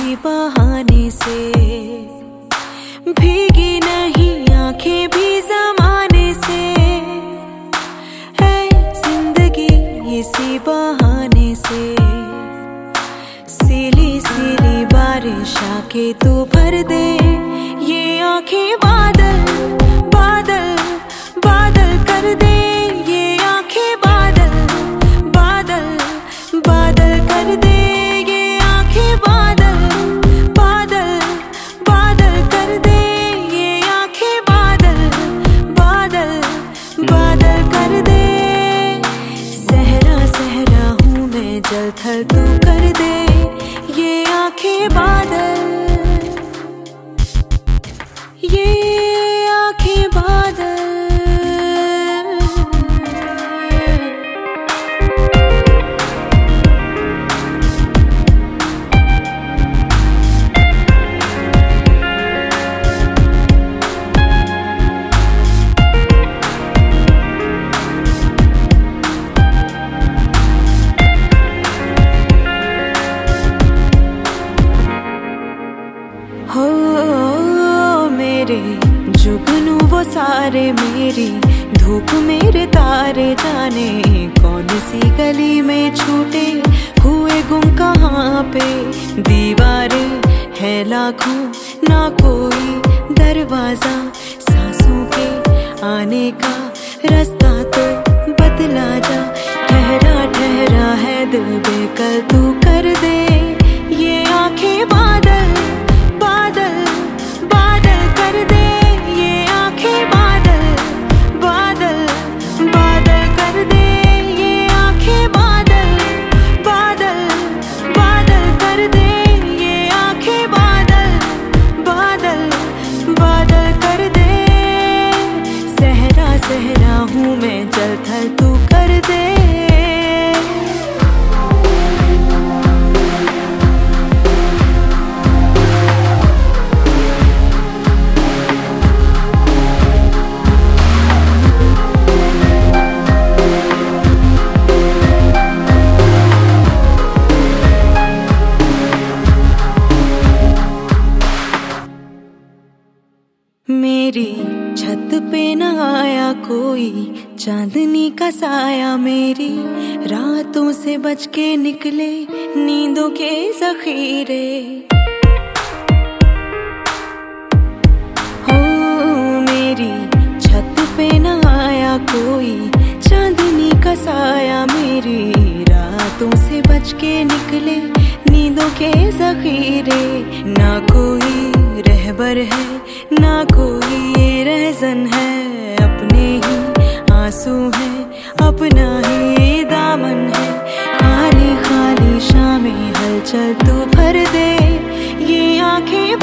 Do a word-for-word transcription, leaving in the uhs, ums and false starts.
किसी बहाने से, भीगी नहीं आंखें भी जमाने से, है जिंदगी इसी बहाने से। सीली सीली बारिश आके तू भर दे ये आंखें, बादल बादल बादल कर दे ये आंखें, बादल बादल बादल कर दे ये आंखें, बादल बादल बादल कर दे ये आंखें, बादल बादल बादल कर दे। सहरा सहरा हूँ मैं जल थल, तू कर दे ये आंखें, बादल ये आंखें, बादल। हो मेरे जुगनू वो सारे, मेरी धूप मेरे तारे, जाने कौन सी गली में छूटे हुए गुम कहाँ पे। दीवारें है लाखों ना कोई दरवाजा, सांसों के आने का रास्ता तो बतला जा। ठहरा ठहरा है दिल बेकल, तू कर दे ये आंखें, बादल बादल बादल कर दे ये आंखें, बादल बादल बादल कर दे ये आंखें, बादल बादल बादल कर दे ये आंखें, बादल बादल बादल कर दे। सहरा सहरा हूँ मैं जल थल, तू कर दे। मेरी छत पे न आया कोई चांदनी का साया, मेरी रातों से बच के निकले नींदों के जखीरे। हो मेरी छत पे न आया कोई चांदनी का साया, मेरी रातों से बच के निकले नींदों के जखीरे। ना कोई रहबर है ना कोई रहजन है, अपने ही आंसू है अपना ही दामन है। खाली खाली शामें हलचल, तू भर दे ये आंखें,